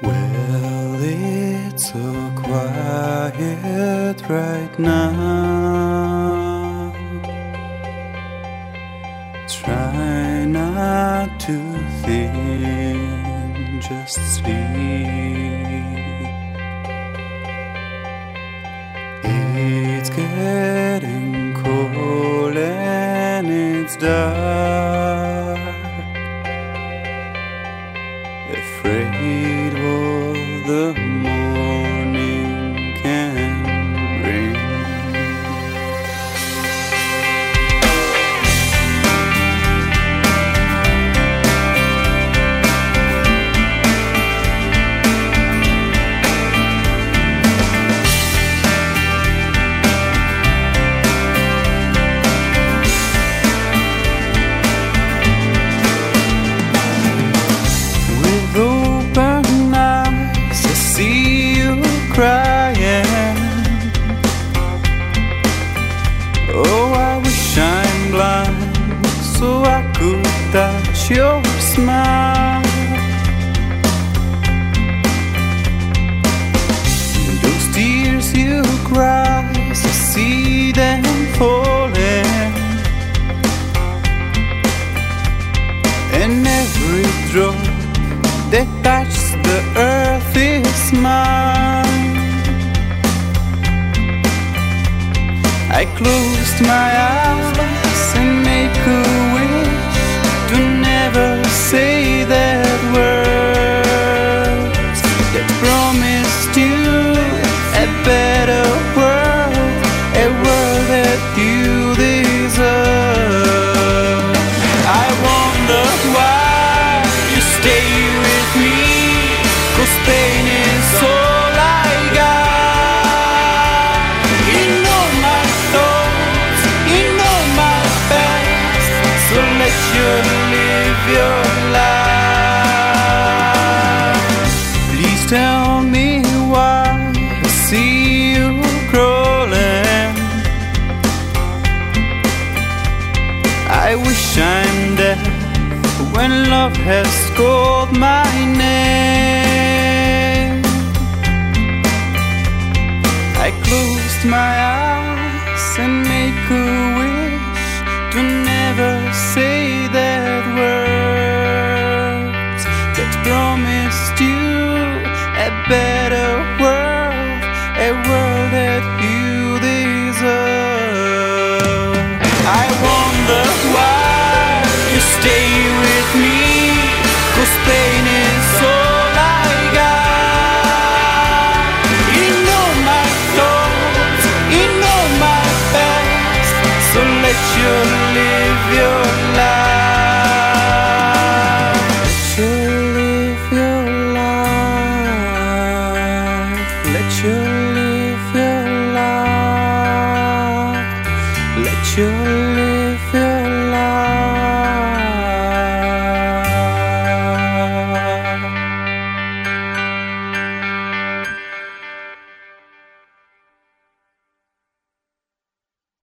Well, it's so quiet right now. Try not to think, just sleep. It's getting cold and it's dark. Afraid what the morning can bring. With open eyes, I see you crying. Oh, I wish I'm blind so I could touch your smile. Those tears you cry, I see them falling, and every drop that touches the earth is mine. I closed my eyes and make a wish to never say that words that promised you a better world, a world that you deserve. I wonder why you stay with me, 'cause pain is all I got. You know my thoughts, you know my past, so let you live your life. Please tell me why I see you crawling. I wish I'm dead when love has called my name. I closed my eyes and make a